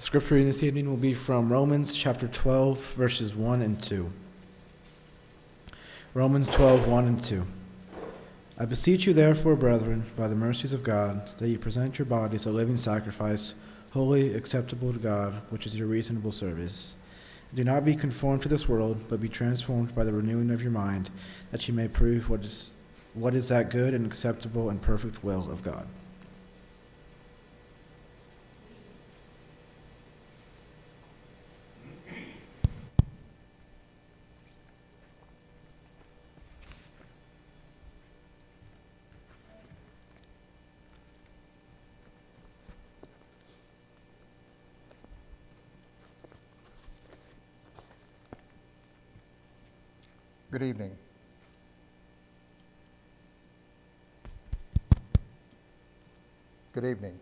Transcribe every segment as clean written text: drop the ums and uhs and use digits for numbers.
Scripture reading this evening will be from Romans chapter 12, verses 1 and 2. Romans 12, 1 and 2. I beseech you therefore, brethren, by the mercies of God, that you present your bodies a living sacrifice, holy, acceptable to God, which is your reasonable service. Do not be conformed to this world, but be transformed by the renewing of your mind, that you may prove what is that good and acceptable and perfect will of God. Good evening. Good evening.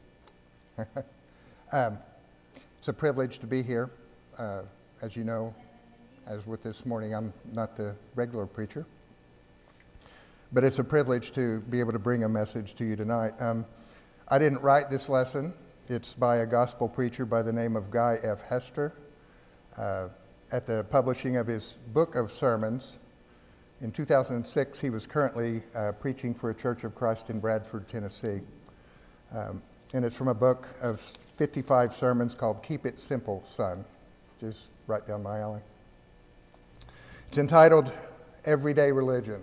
It's a privilege to be here. As you know, as with this morning, I'm not the regular preacher, but it's a privilege to be able to bring a message to you tonight. I didn't write this lesson. It's by a gospel preacher by the name of Guy F. Hester. At the publishing of his book of sermons, in 2006, he was currently preaching for a Church of Christ in Bradford, Tennessee. And it's from a book of 55 sermons called Keep It Simple, Son, which is right down my alley. It's entitled Everyday Religion.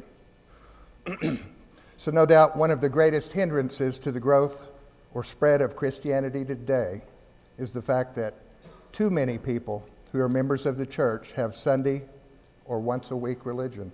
So no doubt one of the greatest hindrances to the growth or spread of Christianity today is the fact that too many people who are members of the church have Sunday or once-a-week religion.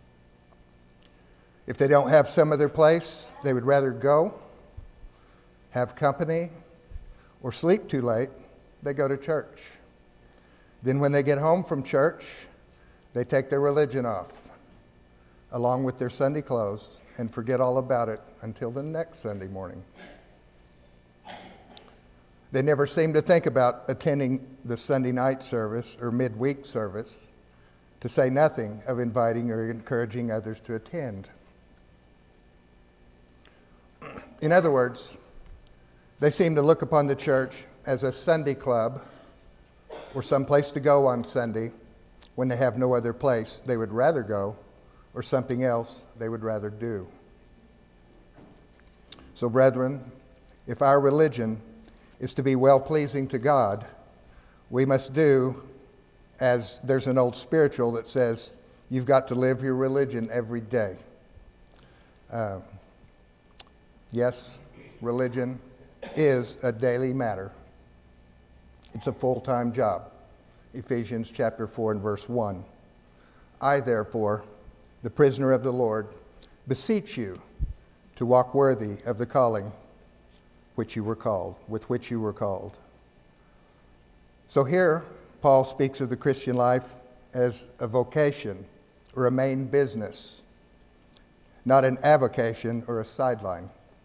If they don't have some other place, they would rather go, have company, or sleep too late, they go to church. Then when they get home from church, they take their religion off, along with their Sunday clothes, and forget all about it until the next Sunday morning. They never seem to think about attending the Sunday night service or midweek service, to say nothing of inviting or encouraging others to attend. In other words, they seem to look upon the church as a Sunday club or some place to go on Sunday when they have no other place they would rather go or something else they would rather do. So, brethren, if our religion is to be well-pleasing to God, we must do as there's an old spiritual that says, you've got to live your religion every day. Yes, religion is a daily matter. It's a full-time job. Ephesians chapter 4 and verse 1. I, therefore, the prisoner of the Lord, beseech you to walk worthy of the calling with which you were called. So here, Paul speaks of the Christian life as a vocation or a main business, not an avocation or a sideline.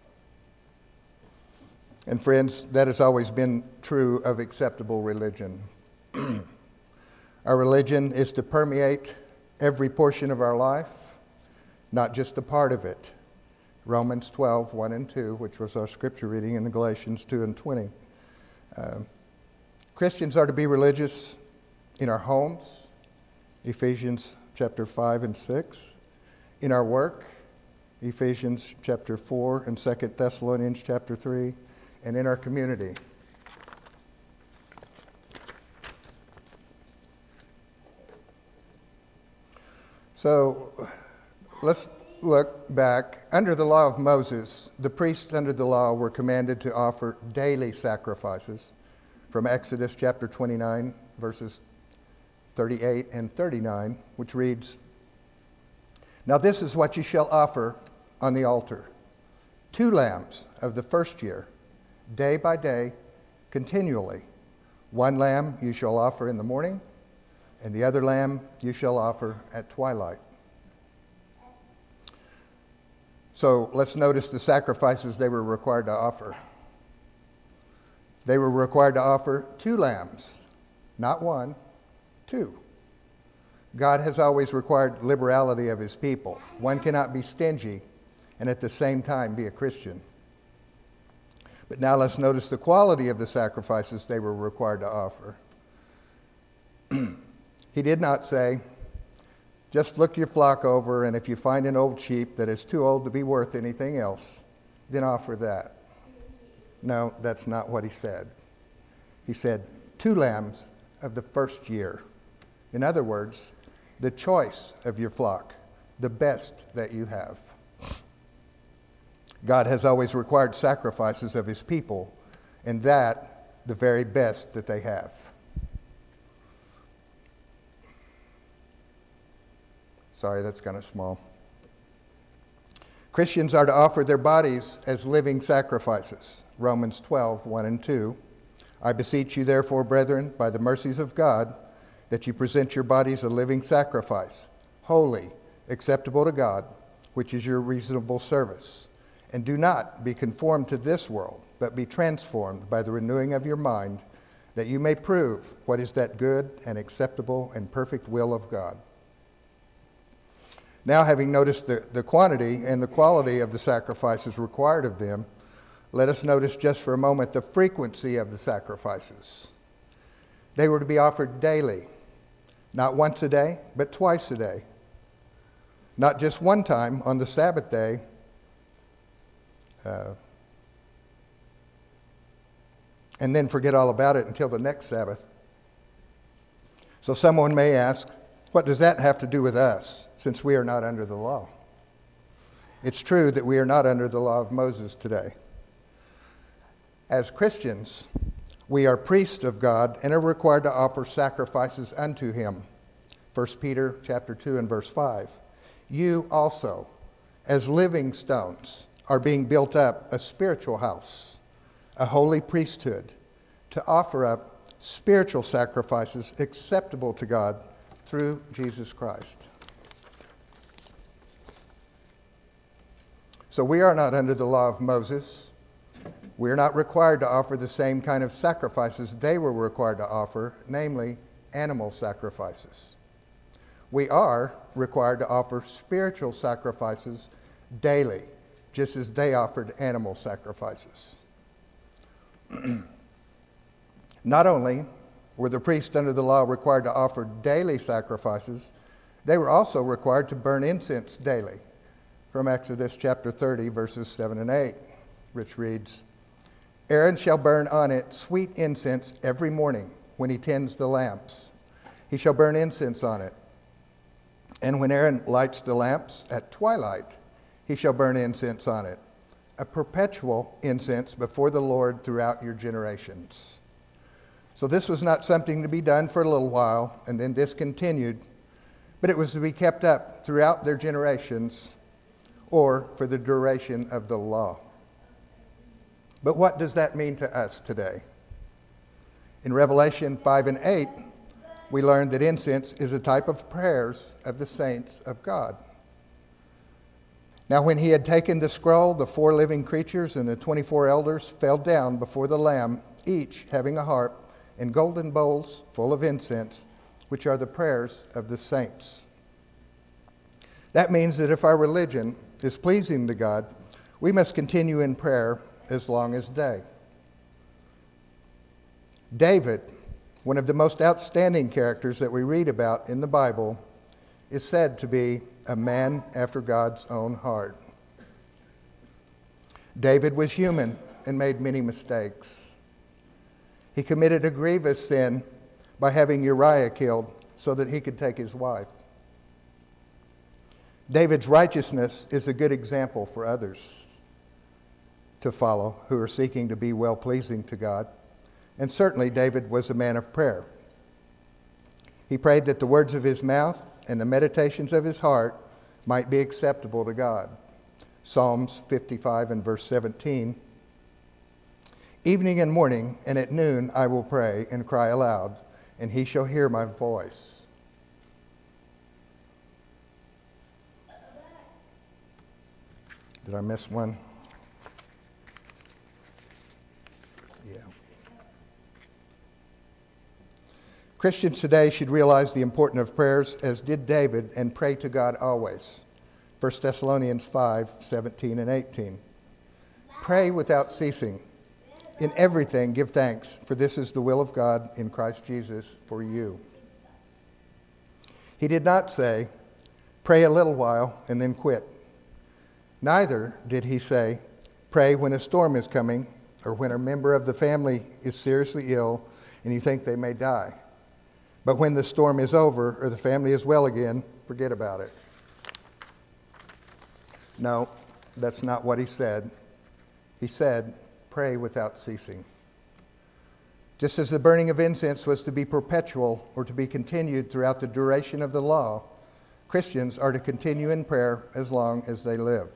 And friends, that has always been true of acceptable religion. Our religion is to permeate every portion of our life, not just a part of it. Romans 12, 1 and 2, which was our scripture reading in Galatians 2 and 20. Christians are to be religious in our homes, Ephesians chapter 5 and 6. In our work, Ephesians chapter 4 and 2 Thessalonians chapter 3. And in our community. So let's look back. Under the law of Moses, the priests under the law were commanded to offer daily sacrifices from Exodus chapter 29, verses 38 and 39, which reads, Now this is what you shall offer on the altar, 2 lambs of the first year, day by day, continually. 1 lamb you shall offer in the morning, and the other lamb you shall offer at twilight. So let's notice the sacrifices they were required to offer. They were required to offer 2 lambs, not 1, 2. God has always required liberality of his people. One cannot be stingy and at the same time be a Christian. But now let's notice the quality of the sacrifices they were required to offer. He did not say, just look your flock over, and if you find an old sheep that is too old to be worth anything else, then offer that. No, that's not what he said. He said, 2 lambs of the first year. In other words, the choice of your flock, the best that you have. God has always required sacrifices of his people, and that the very best that they have. Sorry, that's kind of small. Christians are to offer their bodies as living sacrifices. Romans 12, 1 and 2. I beseech you, therefore, brethren, by the mercies of God, that you present your bodies a living sacrifice, holy, acceptable to God, which is your reasonable service. And do not be conformed to this world, but be transformed by the renewing of your mind, that you may prove what is that good and acceptable and perfect will of God. Now, having noticed the quantity and the quality of the sacrifices required of them, let us notice just for a moment the frequency of the sacrifices. They were to be offered daily, not once a day, but twice a day. Not just one time on the Sabbath day, and then forget all about it until the next Sabbath. So someone may ask, what does that have to do with us, since we are not under the law? It's true that we are not under the law of Moses today. As Christians, we are priests of God and are required to offer sacrifices unto him. 1 Peter chapter 2 and verse 5. You also, as living stones, are being built up a spiritual house, a holy priesthood, to offer up spiritual sacrifices acceptable to God through Jesus Christ. So we are not under the law of Moses. We are not required to offer the same kind of sacrifices they were required to offer, namely animal sacrifices. We are required to offer spiritual sacrifices daily, just as they offered animal sacrifices. Not only were the priests under the law required to offer daily sacrifices, they were also required to burn incense daily. From Exodus chapter 30, verses 7 and 8, which reads, Aaron shall burn on it sweet incense every morning when he tends the lamps. He shall burn incense on it. And when Aaron lights the lamps at twilight, he shall burn incense on it, a perpetual incense before the Lord throughout your generations. So this was not something to be done for a little while and then discontinued, but it was to be kept up throughout their generations or for the duration of the law. But what does that mean to us today? In Revelation 5 and 8, we learned that incense is a type of prayers of the saints of God. Now when he had taken the scroll, the 4 living creatures and the 24 elders fell down before the Lamb, each having a harp and golden bowls full of incense, which are the prayers of the saints. That means that if our religion is pleasing to God, we must continue in prayer as long as they. David, one of the most outstanding characters that we read about in the Bible, is said to be a man after God's own heart. David was human and made many mistakes. He committed a grievous sin by having Uriah killed so that he could take his wife. David's righteousness is a good example for others to follow who are seeking to be well-pleasing to God. And certainly David was a man of prayer. He prayed that the words of his mouth and the meditations of his heart might be acceptable to God. Psalms 55 and verse 17. Evening and morning and at noon I will pray and cry aloud, and he shall hear my voice. Did I miss one? Yeah. Christians today should realize the importance of prayers as did David and pray to God always. 1 Thessalonians 5, 17 and 18. Pray without ceasing. In everything give thanks, for this is the will of God in Christ Jesus for you. He did not say, pray a little while and then quit. Neither did he say, pray when a storm is coming or when a member of the family is seriously ill and you think they may die. But when the storm is over or the family is well again, forget about it. No, that's not what he said. He said, pray without ceasing. Just as the burning of incense was to be perpetual or to be continued throughout the duration of the law, Christians are to continue in prayer as long as they live.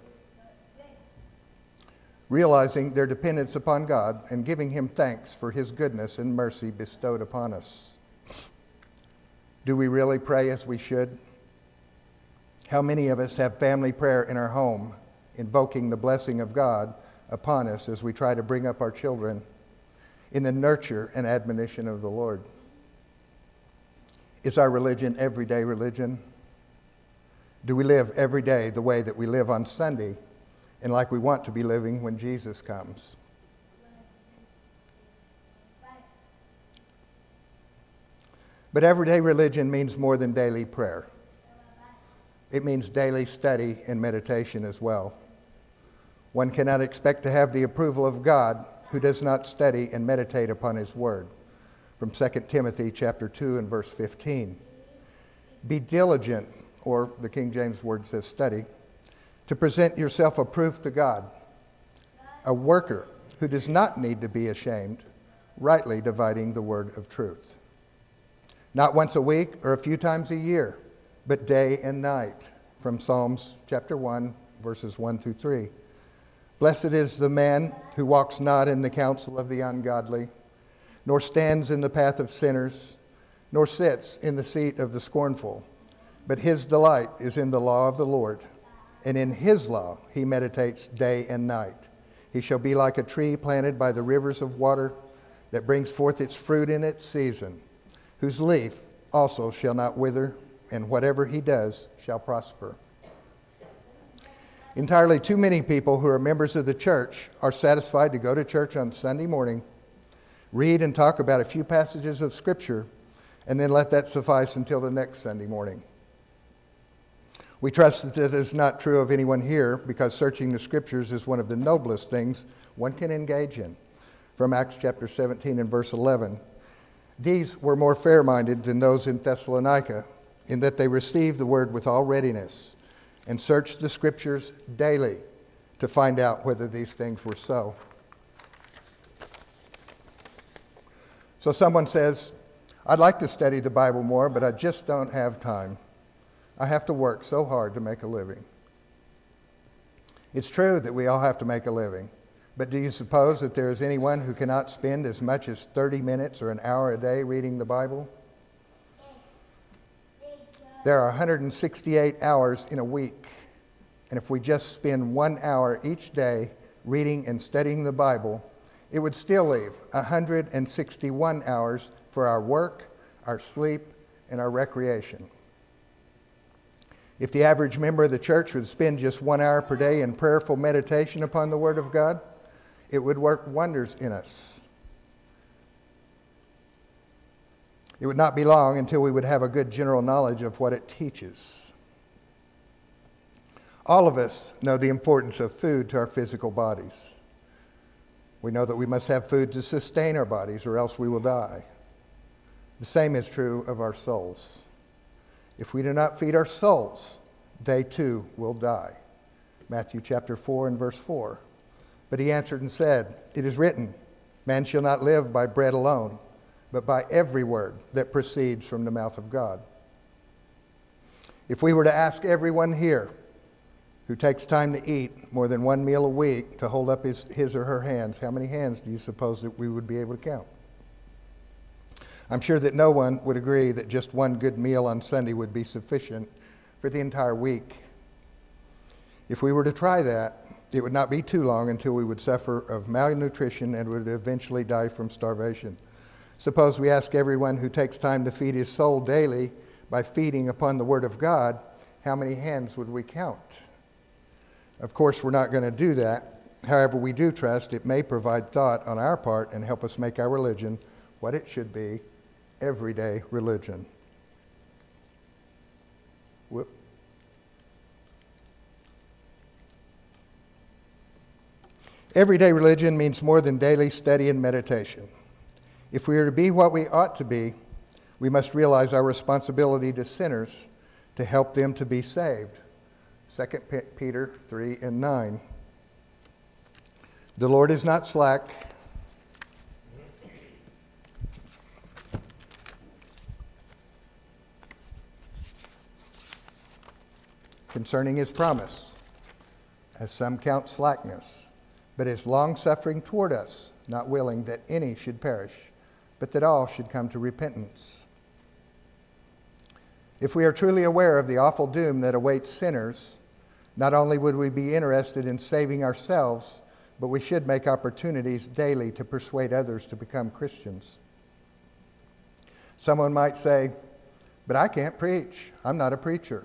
Realizing their dependence upon God and giving him thanks for his goodness and mercy bestowed upon us. Do we really pray as we should? How many of us have family prayer in our home, invoking the blessing of God upon us as we try to bring up our children in the nurture and admonition of the Lord? Is our religion everyday religion? Do we live every day the way that we live on Sunday and like we want to be living when Jesus comes? But everyday religion means more than daily prayer. It means daily study and meditation as well. One cannot expect to have the approval of God who does not study and meditate upon his word. From 2 Timothy chapter 2 and verse 15. Be diligent, or the King James word says study, to present yourself approved to God, a worker who does not need to be ashamed, rightly dividing the word of truth. Not once a week or a few times a year, but day and night, from Psalms chapter 1, verses 1 through 3. Blessed is the man who walks not in the counsel of the ungodly, nor stands in the path of sinners, nor sits in the seat of the scornful. But his delight is in the law of the Lord, and in his law he meditates day and night. He shall be like a tree planted by the rivers of water that brings forth its fruit in its season, whose leaf also shall not wither, and whatever he does shall prosper. Entirely too many people who are members of the church are satisfied to go to church on Sunday morning, read and talk about a few passages of Scripture, and then let that suffice until the next Sunday morning. We trust that this is not true of anyone here, because searching the Scriptures is one of the noblest things one can engage in. From Acts chapter 17 and verse 11, these were more fair-minded than those in Thessalonica, in that they received the word with all readiness, and searched the Scriptures daily to find out whether these things were so. So someone says, I'd like to study the Bible more, but I just don't have time. I have to work so hard to make a living. It's true that we all have to make a living, but do you suppose that there is anyone who cannot spend as much as 30 minutes or an hour a day reading the Bible? There are 168 hours in a week, and if we just spend 1 hour each day reading and studying the Bible, it would still leave 161 hours for our work, our sleep, and our recreation. If the average member of the church would spend just 1 hour per day in prayerful meditation upon the Word of God, it would work wonders in us. It would not be long until we would have a good general knowledge of what it teaches. All of us know the importance of food to our physical bodies. We know that we must have food to sustain our bodies, or else we will die. The same is true of our souls. If we do not feed our souls, they too will die. Matthew chapter 4 and verse 4. But he answered and said, it is written, man shall not live by bread alone, but by every word that proceeds from the mouth of God. If we were to ask everyone here who takes time to eat more than one meal a week to hold up his or her hands, how many hands do you suppose that we would be able to count? I'm sure that no one would agree that just one good meal on Sunday would be sufficient for the entire week. If we were to try that, it would not be too long until we would suffer of malnutrition and would eventually die from starvation. Suppose we ask everyone who takes time to feed his soul daily by feeding upon the Word of God, how many hands would we count? Of course, we're not going to do that, However, we do trust it may provide thought on our part and help us make our religion what it should be, everyday religion. Whoop. Everyday religion means more than daily study and meditation. If we are to be what we ought to be, we must realize our responsibility to sinners to help them to be saved. 2 Peter 3 and 9. The Lord is not slack concerning his promise, as some count slackness, but is long-suffering toward us, not willing that any should perish, but that all should come to repentance. If we are truly aware of the awful doom that awaits sinners, not only would we be interested in saving ourselves, but we should make opportunities daily to persuade others to become Christians. Someone might say, "But I can't preach. I'm not a preacher."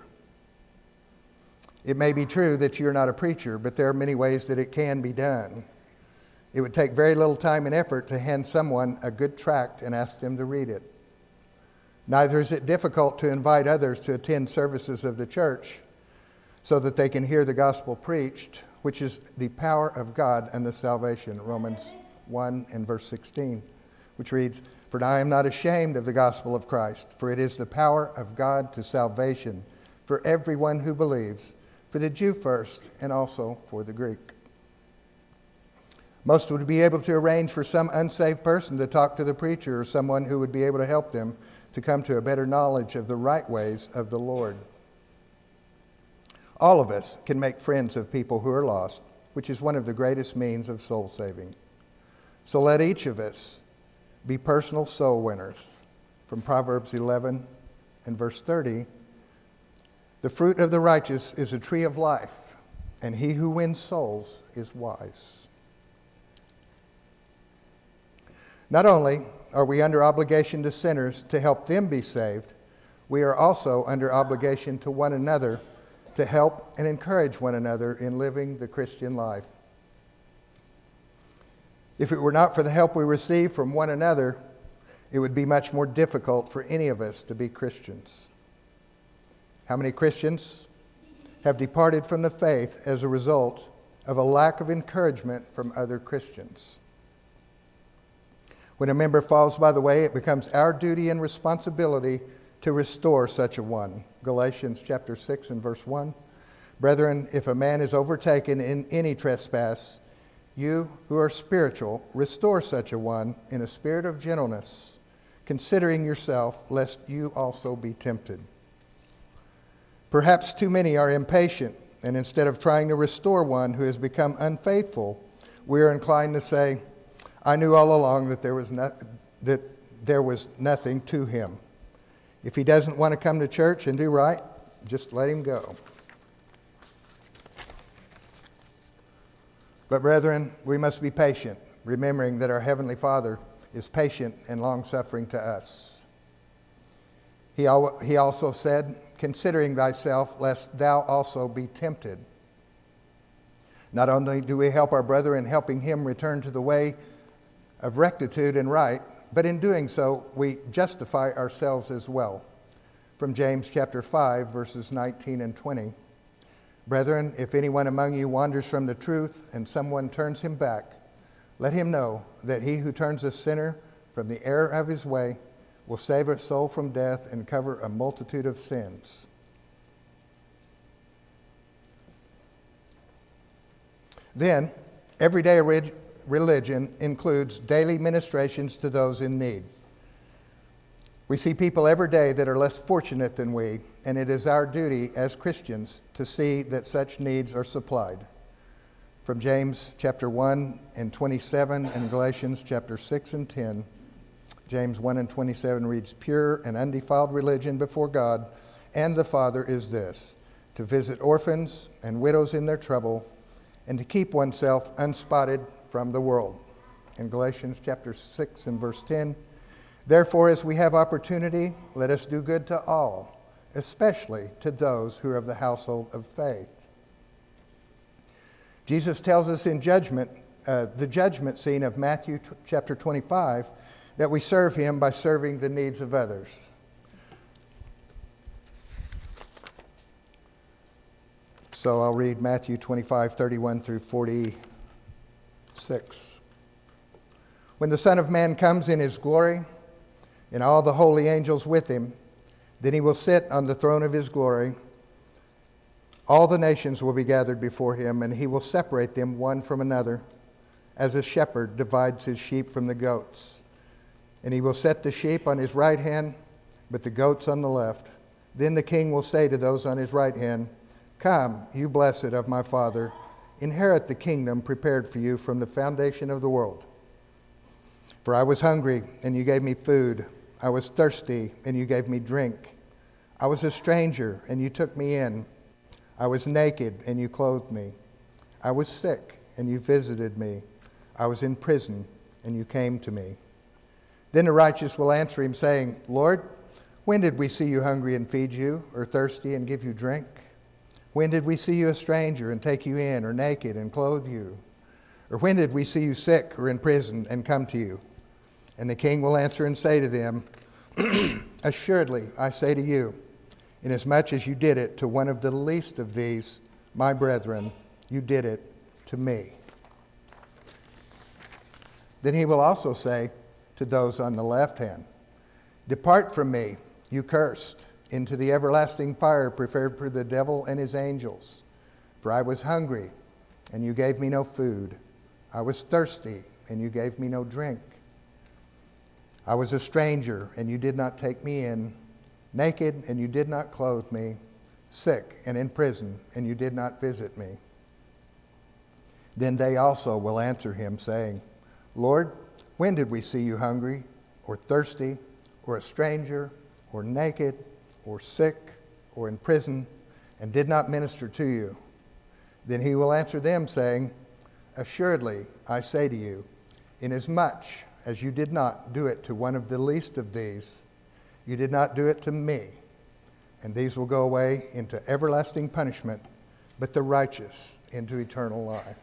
It may be true that you're not a preacher, but there are many ways that it can be done. It would take very little time and effort to hand someone a good tract and ask them to read it. Neither is it difficult to invite others to attend services of the church so that they can hear the gospel preached, which is the power of God and the salvation. Romans 1 and verse 16, which reads, "For I am not ashamed of the gospel of Christ, for it is the power of God to salvation for everyone who believes, for the Jew first and also for the Greek." Most would be able to arrange for some unsaved person to talk to the preacher or someone who would be able to help them to come to a better knowledge of the right ways of the Lord. All of us can make friends of people who are lost, which is one of the greatest means of soul saving. So let each of us be personal soul winners. From Proverbs 11 and verse 30, "The fruit of the righteous is a tree of life, and he who wins souls is wise." Not only are we under obligation to sinners to help them be saved, we are also under obligation to one another to help and encourage one another in living the Christian life. If it were not for the help we receive from one another, it would be much more difficult for any of us to be Christians. How many Christians have departed from the faith as a result of a lack of encouragement from other Christians? When a member falls by the way, it becomes our duty and responsibility to restore such a one. Galatians chapter 6 and verse 1. "Brethren, if a man is overtaken in any trespass, you who are spiritual, restore such a one in a spirit of gentleness, considering yourself, lest you also be tempted." Perhaps too many are impatient, and instead of trying to restore one who has become unfaithful, we are inclined to say, "I knew all along that there was nothing to him. If he doesn't want to come to church and do right, just let him go." But brethren, we must be patient, remembering that our Heavenly Father is patient and long-suffering to us. He also said, "Considering thyself, lest thou also be tempted." Not only do we help our brother in helping him return to the way of rectitude and right, but in doing so, we justify ourselves as well. From James chapter 5, verses 19 and 20. "Brethren, if anyone among you wanders from the truth and someone turns him back, let him know that he who turns a sinner from the error of his way will save a soul from death and cover a multitude of sins." Then, everyday religion includes daily ministrations to those in need. We see people every day that are less fortunate than we, and it is our duty as Christians to see that such needs are supplied. From James chapter 1 and 27 and Galatians chapter 6 and 10, James 1 and 27 reads, "Pure and undefiled religion before God and the Father is this, to visit orphans and widows in their trouble, and to keep oneself unspotted from the world." In Galatians chapter 6 and verse 10, "Therefore, as we have opportunity, let us do good to all, especially to those who are of the household of faith." Jesus tells us in the judgment scene of Matthew chapter 25, that we serve him by serving the needs of others. So I'll read Matthew 25:31 through 46. When the Son of Man comes in his glory, and all the holy angels with him, then he will sit on the throne of his glory. All the nations will be gathered before him, and he will separate them one from another, as a shepherd divides his sheep from the goats. And he will set the sheep on his right hand, but the goats on the left. Then the king will say to those on his right hand, "Come, you blessed of my Father, inherit the kingdom prepared for you from the foundation of the world. For I was hungry, and you gave me food. I was thirsty, and you gave me drink. I was a stranger, and you took me in. I was naked, and you clothed me. I was sick, and you visited me. I was in prison, and you came to me." Then the righteous will answer him, saying, "Lord, when did we see you hungry and feed you, or thirsty and give you drink? When did we see you a stranger and take you in, or naked and clothe you? Or when did we see you sick or in prison and come to you?" And the king will answer and say to them, "Assuredly, I say to you, inasmuch as you did it to one of the least of these, my brethren, you did it to me." Then he will also say to those on the left hand, "Depart from me, you cursed, into the everlasting fire prepared for the devil and his angels. For I was hungry, and you gave me no food. I was thirsty, and you gave me no drink. I was a stranger, and you did not take me in, naked, and you did not clothe me, sick and in prison, and you did not visit me." Then they also will answer him, saying, "Lord, when did we see you hungry, or thirsty, or a stranger, or naked, or sick, or in prison, and did not minister to you?" Then he will answer them, saying, "Assuredly, I say to you, inasmuch as you did not do it to one of the least of these, you did not do it to me. And these will go away into everlasting punishment, but the righteous into eternal life."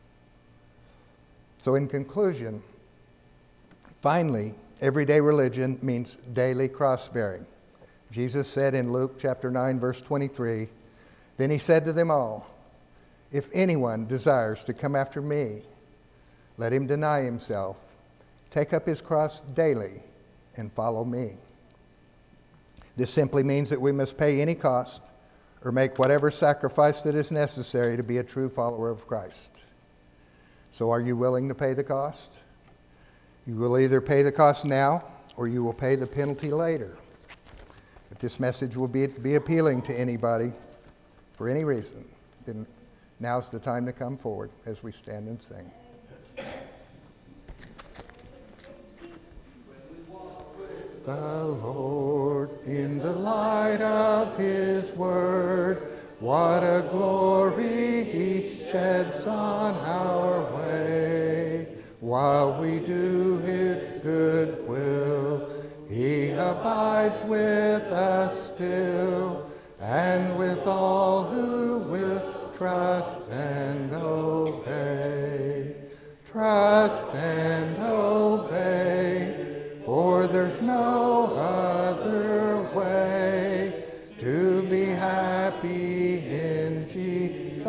So in conclusion, finally, everyday religion means daily cross-bearing. Jesus said in Luke chapter 9, verse 23, "Then he said to them all, if anyone desires to come after me, let him deny himself, take up his cross daily, and follow me." This simply means that we must pay any cost or make whatever sacrifice that is necessary to be a true follower of Christ. So are you willing to pay the cost? You will either pay the cost now or you will pay the penalty later. If this message will be appealing to anybody for any reason, then now's the time to come forward as we stand and sing. The Lord in the light of his word, what a glory he sheds on our way. While we do his good will, he abides with us still, and with all who will trust and obey. Trust and obey, for there's no other way to be happy in Jesus,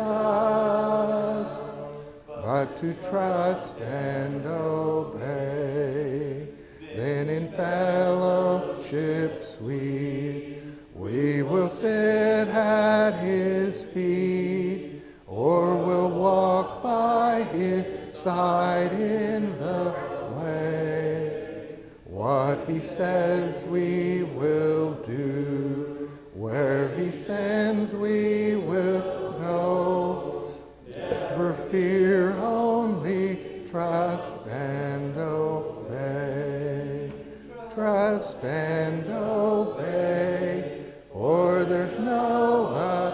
but to trust and obey. Then in fellowship sweet, we will sit at his feet, or will walk by his side in the way. What he says we will do, where he sends we will go. Never fear, only trust and obey. Trust and obey, for there's no other